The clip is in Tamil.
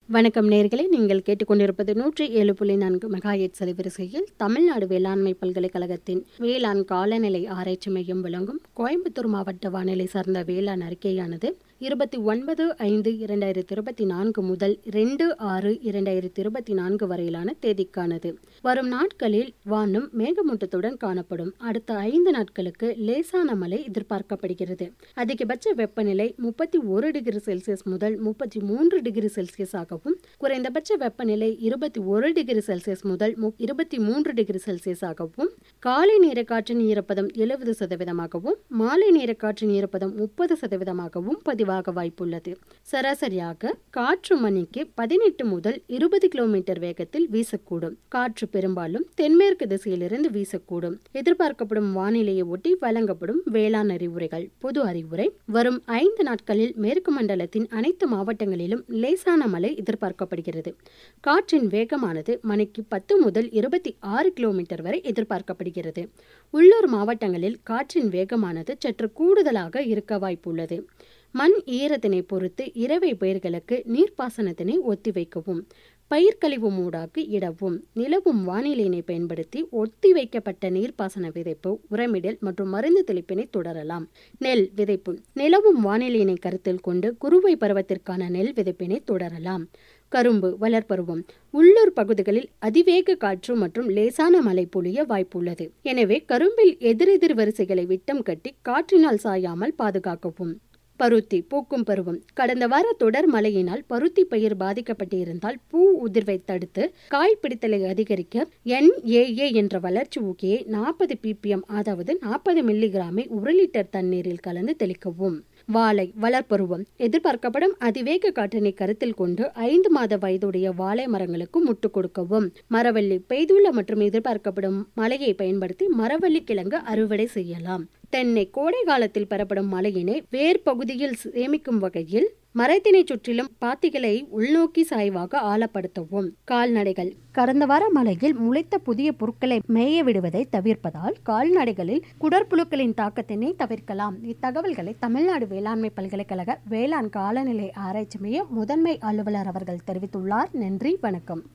வணக்கம் நேயர்களே, நீங்கள் கேட்டுக்கொண்டிருப்பது 107.4 மெகாஹெர்ட்ஸ் அலைவரிசையில் தமிழ்நாடு வேளாண்மை பல்கலைக்கழகத்தின் வேளாண் காலநிலை ஆராய்ச்சி மையம் வழங்கும் கோயம்புத்தூர் மாவட்ட வானிலை சார்ந்த வேளாண் அறிக்கையானது 29/5/2024 முதல் 2/6/2024 வரையிலான தேதிக்கானது. வரும் நாட்களில் வானம் மேகமூட்டத்துடன் காணப்படும். அடுத்த 5 நாட்களுக்கு லேசான மழை எதிர்பார்க்கப்படுகிறது. அதிகபட்ச வெப்பநிலை 31 டிகிரி செல்சியஸ் முதல் 33 டிகிரி செல்சியஸ் ஆகவும், குறைந்தபட்ச வெப்பநிலை 21 டிகிரி செல்சியஸ் முதல் 23 டிகிரி செல்சியஸ் ஆகவும், காலை நேர காற்றின் ஈரப்பதம் 70% மாலை நேர காற்றின் ஈரப்பதம் 30% பதிவாக வாய்ப்புள்ளது. சராசரியாக காற்று மணிக்கு 18 முதல் 20 கிலோமீட்டர் வேகத்தில் வீசக்கூடும். காற்று பெரும்பாலும் தென்மேற்கு திசையிலிருந்து வீசக்கூடும். எதிர்பார்க்கப்படும் வானிலையை ஒட்டி வழங்கப்படும் வேளாண் அறிவுரைகள். பொது அறிவுரை: வரும் 5 நாட்களில் மேற்கு மண்டலத்தின் அனைத்து மாவட்டங்களிலும் லேசான மழை எதிர்பார்க்கப்படுகிறது. காற்றின் வேகமானது மணிக்கு 10 முதல் 26 கிலோமீட்டர் வரை எதிர்பார்க்கப்படுகிறது. உள்ளூர் மாவட்டங்களில் காற்றின் வேகமானது சற்று கூடுதலாக இருக்க வாய்ப்புள்ளது. மண் ஈரத்தினை பொறுத்து இரவை பயிர்களுக்கு நீர்ப்பாசனத்தினை ஒத்திவைக்கவும், பயிர்க்கழிவு மூடாக்கு இடவும். நிலவும் வானிலையினை பயன்படுத்தி ஒத்திவைக்கப்பட்ட நீர்ப்பாசன விதைப்பு, உரமிடல் மற்றும் மருந்து தெளிப்பினை தொடரலாம். நெல் விதைப்பு: நிலவும் வானிலையினை கருத்தில் கொண்டு குறுவை பருவத்திற்கான நெல் விதைப்பினை தொடரலாம். கரும்பு வளர்பருவம்: உள்ளூர் பகுதிகளில் அதிவேக காற்று மற்றும் லேசான மழை பொழிய வாய்ப்புள்ளது. எனவே கரும்பில் எதிரெதிர் வரிசைகளை விட்டம் கட்டி காற்றினால் சாயாமல் பாதுகாக்கவும். பருத்தி பூக்கும் பருவம்: கடந்த வார தொடர் மழையினால் பருத்தி பயிர் பாதிக்கப்பட்டிருந்தால் பூ உதிர்வை தடுத்து காய் பிடித்தலை அதிகரிக்க NAA என்ற வளர்ச்சி ஊக்கியை 40 ppm அதாவது 40 மில்லிகிராமை 1 லிட்டர் தண்ணீரில் கலந்து தெளிக்கவும். வாழை வளர்பருவம்: எதிர்பார்க்கப்படும் அதிவேக காற்றினை கருத்தில் கொண்டு 5 மாத வயதுடைய வாழை மரங்களுக்கு முட்டு கொடுக்கவும். மரவள்ளி: பெய்துள்ள மற்றும் எதிர்பார்க்கப்படும் மழையை பயன்படுத்தி மரவள்ளி கிழங்கு அறுவடை செய்யலாம். தென்னை: கோடை காலத்தில் பெறப்படும் மழையினை வேர் பகுதியில் சேமிக்கும் வகையில் மரத்தினை சுற்றிலும் பாத்திகளை உள்நோக்கி சாய்வாக ஆழப்படுத்தவும். கால்நடைகள்: கடந்த வார மழையில் முளைத்த புதிய புற்களை மேய விடுவதை தவிர்ப்பதால் கால்நடைகளில் குடற்புழுக்களின் தாக்கத்தினை தவிர்க்கலாம். இத்தகவல்களை தமிழ்நாடு வேளாண்மை பல்கலைக்கழக வேளாண் காலநிலை ஆராய்ச்சி மைய முதன்மை அலுவலர் அவர்கள் தெரிவித்துள்ளார். நன்றி, வணக்கம்.